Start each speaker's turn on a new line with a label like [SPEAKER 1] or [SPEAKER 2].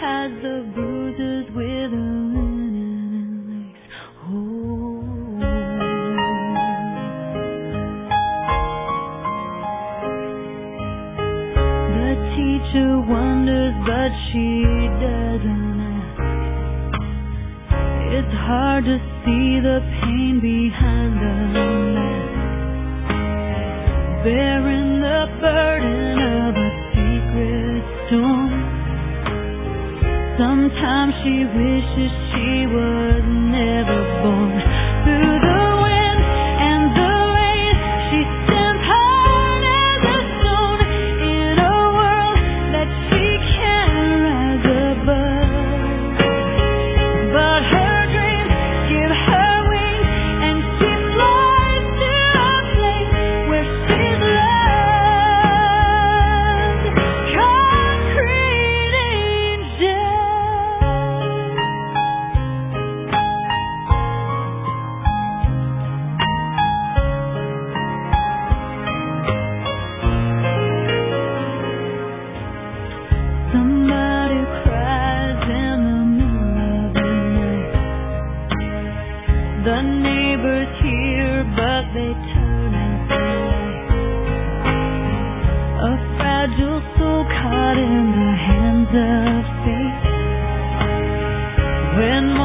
[SPEAKER 1] has the bruises with a linen lace. The teacher wonders, but she doesn't ask. It's hard to see the pain behind the mask, bearing the burden of a secret storm. Sometimes she wishes she was never born. Through the wind and the rain, she stands hard as a stone in a world that she can't rise above. But her dreams give her wings, and she flies to a place where she's loved. Concrete angel. Somebody cries in the middle of the night. The neighbors hear, but they turn out the light. A fragile soul caught in the hands of fate. When